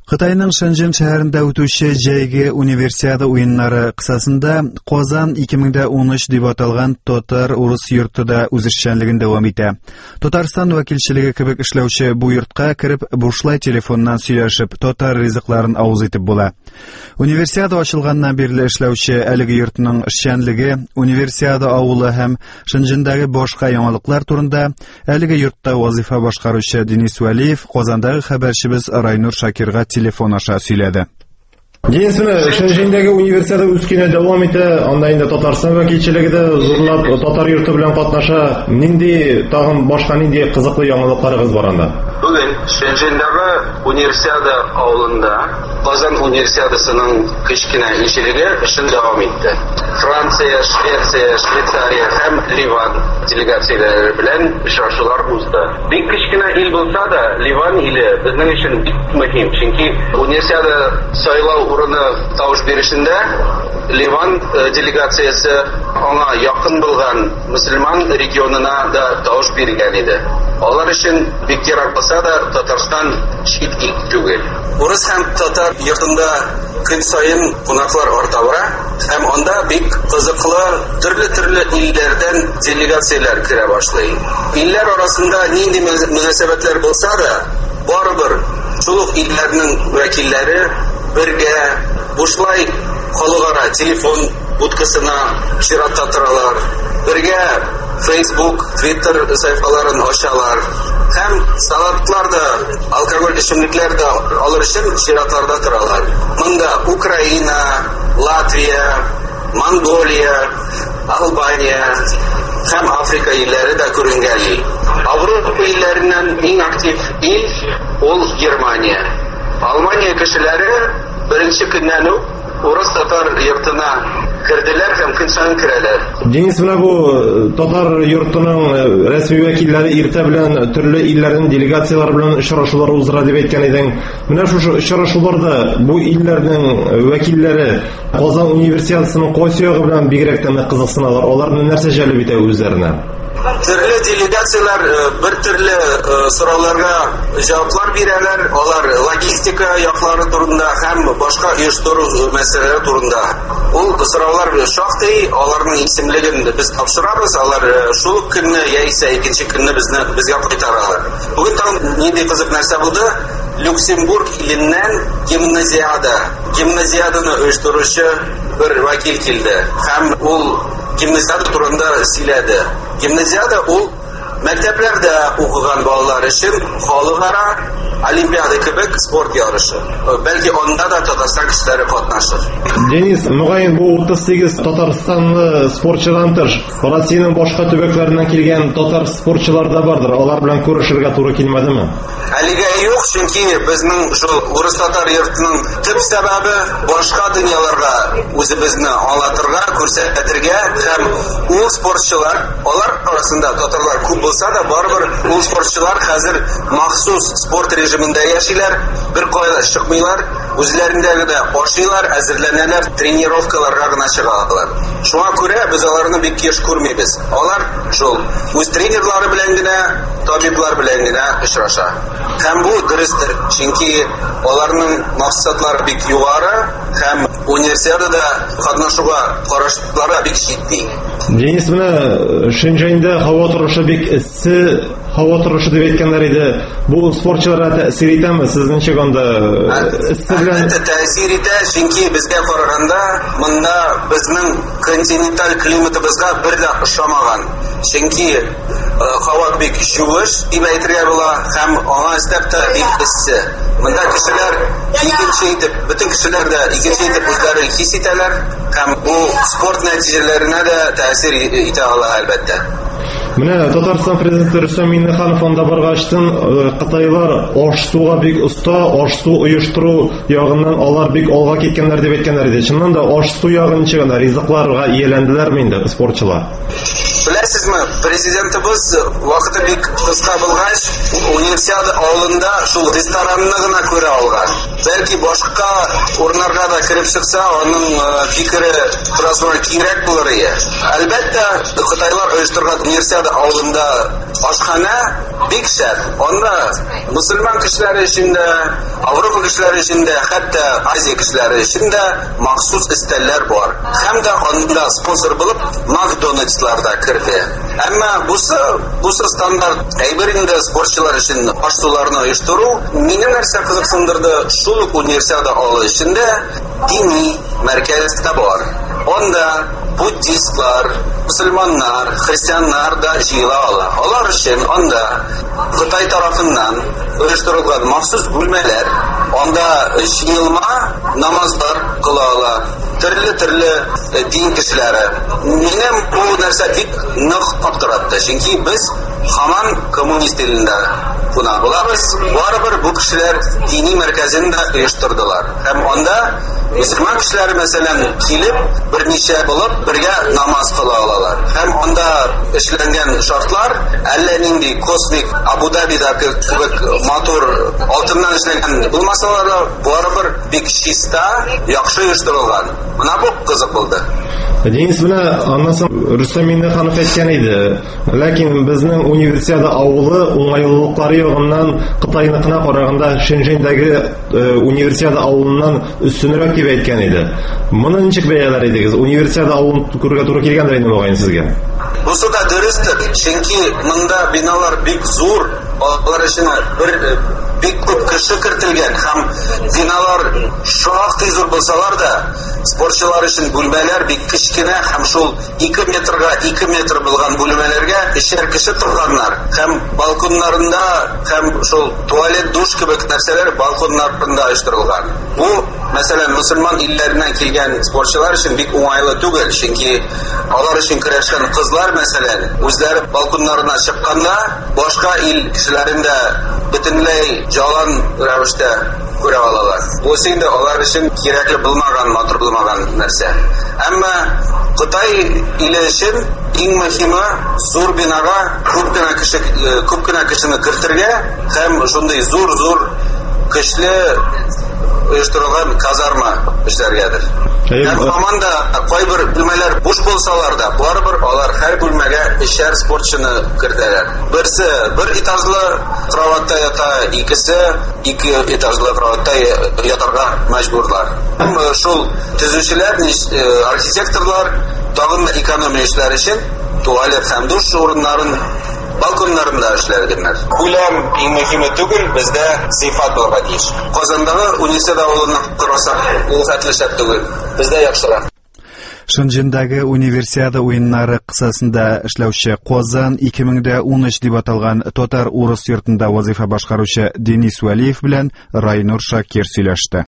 Хытайның Шэньчжэн шәһәрендә үтүче җәйге универсиада уеннары кысасында Казан 2013 дип аталган татар-урыс йорты да үз эшчәнлеген дәвам итә. Татарстан вәкилчелеге кебек эшләүче бу йортка кереп бушлай телефоннан сөйләшеп татар ризыкларын авыз итеп була. Универсиада ачылганнан бирле эшләүче әлеге йортның эшчәнлеге, универсиада авылы һәм Шэньчжэндәге башка яңалыклар турында әлеге йортта вазифа башкаручы Денис Вәлиев Казандагы хәбәрчебез Райнур Шакирга телефон аша сөйләде. Денис, Шэньчжэндәге универсиада үскене дәвам итә, анда инде Татарстан вәкилчелеге дә зурлап татар йорты белән катнаша. Нинди тагын башка нинди кызыклы яңалыкларыгыз бар анда? Бүген Шэньчжэндәге универсиада авылында Казан универсиадасының кечкенә илчелеге эшен дәвам итте. Франция, Швеция, Швейцария һәм Ливан делегацияләре белән очрашулар узды. Бик кечкенә ил булса да, Ливан иле безнең өчен бик мөһим, чөнки универсиада сайлау урыны тавыш биришендә Ливан делегациясе аңа якын булган мөселман регионына да тавыш биргән иде. Алар өчен бик ярак булса да, Татарстан чит ил түгел. Урыс һәм татар йортында көн саен кунаклар арта бара, һәм анда бик кызыклы төрле илләрдән делегацияләр керә башлый. Илләр арасында нинди мөнәсәбәтләр булса да, барыбер шул илләрнең вәкилләре бергә бушлай халыкара телефон будкасына чиратта торалар. Бергә Facebook, Twitter sayfalарын ачалар. Һәм салатлар да, алкоголь эчемлекләр дә алыр өчен чиратларда торалар. Монда Украина, Латвия, Монголия, Албания һәм Африка илләре дә күренгән. Авропа илләреннән иң актив ил ул Германия. Алмания кешеләре беренче көннән үк урыс-татар йортына керделәр һәм көн саен керәләр. Денис, бу татар йортының рәсми вәкилләре иртә белән төрле илләрнең делегациялары белән очрашулар уздыра дип әйткән идең. Менә шушы очрашуларда бу илләрнең вәкилләре Казан универсиадасының кайсы ягы белән бигрәк тә кызыксыналар? Аларны нәрсә җәлеп итә үзләренә? Төрле делегациялар бер төрле сорауларга җаваплар бирәләр. Алар логистика яклары турында һәм башка оештыру мәсьәләләре турында. Ул сораулар шактый, аларның исемлеген без тапшырабыз. Алар шул көнне яисә икенче көнне безгә кайтаралар. Бүген тагын нинди кызык нәрсә булды? Люксембург иленнән гимназиаданы оештыручы бер вәкил килде һәм ул гимназиада турында сөйләде. Гимназиада ул мәктәпләрдә укыган балалар өчен халыкара олимпиада кебек спорт ярышы. Бәлки анда да Татарстан кешеләре катнашыр. Денис, мөгаен бу 38 Татарстанлы спортчыдан тыш, Россиянең башка төбәкләреннән килгән татар спортчылар да бардыр. Алар белән күрешергә туры килмәдеме? Әлегә юк, чөнки безнең шул урыс-татар йортының төп сәбәбе башка дөньяларга үзебезне аңлатырга, күрсәтергә һәм ул спортчылар, алар арасында татарлар күп булса да, барыбер ул спортчылар хәзер махсус спорт режимында яшиләр, бер кайда чыкмыйлар, үзләрендәге дә ашыйлар, әзерләнәләр, тренировкаларга гына чыгалар. Шуңа күрә без аларны бик еш күрмибез. Алар шул үз тренерлары белән генә, табиблар белән генә очраша. Һәм бу дөрестер, чөнки аларның максатлары бик югары һәм универсиадада катнашуга карашлары бик җитди. Денис, менә Шэньчжэндә һава торышы бик эссе, һава торышы дип әйткәннәр иде. Бу спортчыларга тәэсир итәме сезнеңчә анда? Эссе белән тәэсир итә, чөнки безгә караганда монда безнең континенталь климатыбызга бер дә ошамаган. Чөнки һава бик җуеш дип әйтергә була һәм аңа өстәп тә бик эссе. Монда кешеләр икенче итеп, бөтен кешеләр дә икенче итеп үзләрен хис итәләр һәм бу спорт нәтиҗәләренә дә тәэсир итә ала әлбәттә. Менә Татарстан президенты Рөстәм Миңнеханов анда баргачтын, Кытайлар аш-суга бик оста, аш-су оештыру ягыннан алар бик алга киткәннәр дип әйткәннәр иде. Чыннан да аш-су ягын чыганда ризыкларга ияләнделәрме инде спортчылар? Беләсезме, президентыбыз вакыты бик кыска булгач, универсиада авылында шул ресторанны гына күрә алган. Бәлки башка урыннарга да кирип чыкса, аның фикере турысында кирәк булыр иде. Әлбәттә, Кытайлар оештырган универсиада авылында ашхана бик шәп. Анда мусульман кешеләре өчен дә, Avrupa kişileri için de hatta Azya kişileri için de mahsus isterler var. Hem de onda sponsor bulup McDonald's'larda kirdi. Ama bu standart ayberinde sporcular için başvurularını uyuşturu meni narsa kızıksındırdı. Şuluk üniversitede alı içinde dini merkezde var. Onda Budistlar, Müslümanlar, Hristiyanlar da jıyıla. Onlar için onda Xitay tarafından uyuşturulgan mahsus bölmeler, onda jıyılma namazlar kılıyorlar. Türlü din kişileri. Benim bu narsa bik nıq kaptırattı. Çünkü biz Haman komünist elinde buna bulabız. Baribir bu kişiler dini merkezinde uyuşturdular. Hem onda Müslüman kişiler mesela kilip bir neçe bulup birge namaz kılıyorlar. Hem onda işlengen şartlar ellerinde kosmik Abu Dhabi'deki motor altından işlengen bulmasalar da baribir bir şista yakşı uyuşturulgan. Buna bu kızık buldu. Deniz buni anlasam Rustam Minnaxonov aytgan edi. Lekin bizning universiada avuli o'ng'ayliliklari yo'g'idan Xitoyniqina qaraganda Shenzhendagi universiada avulidan ustunroq deb aytgan edi. Buni nechik bayalar edingiz? Universiada avulini ko'rga to'g'ri kelgandir endi o'g'ayin sizga. Bu da dürüsttür. Çünkü bunda binalar big zor. Onlar için big ko'p kişi kiritilgan. Hem binalar şu vaqti zor bo'lsalar da sporcular için bölmeler big kichkina hem şol 2 metrga 2 metr bo'lgan bölmelerge işer kişi turganlar. Hem balkonlarında hem şol tuvalet duş gibi narsalar balkonlarında uyushtirilgan. Bu mesela Müslüman illerinden kelgan sporcular için big o'ng'ayli tugul. Çünkü ular için kirishgan qizlar mesela o'zlari balkonlarına chiqqanda boshqa il kishilarinde butunlay jalan ravishda ko'ra olalar. Bu sende ular için kerakli bilmagan, motor bilmagan narsa. Ammo Xitoy ili için eng muhimi zo'r binoga ko'pgina kishini kiritirga ham shunday zo'r kuchli uyushtirilgan kazarma ishlargadir. Hamanda qo'y bir bölmeler boş bo'lsalar da baribir ular har bölmege ishar sportchini kiritilar. Birisi bir etajli kravatda yota, ikisi 2 etajli kravatda yotarga majburlar. Ammo shul tuzuvchilar, arxitektorlar tag'in ekonomiya ishlari uchun tualet ham dush o'rinlarini balkonlarında işlerdiler. Ulam eng muhimi tugul bizda sifat bo'ladi deyish. Qozondagi universitet avulini qarasak, u xatlashab tugul. Bizda yaxshilar. Shenzhendagi Universiada o'yinlari qissasida ishlovchi Qozon 2013 deb atalgan Totar Urus yurtida vazifa boshqaruvchi Denis Valiyev bilan Raynur Shakir сөйләште.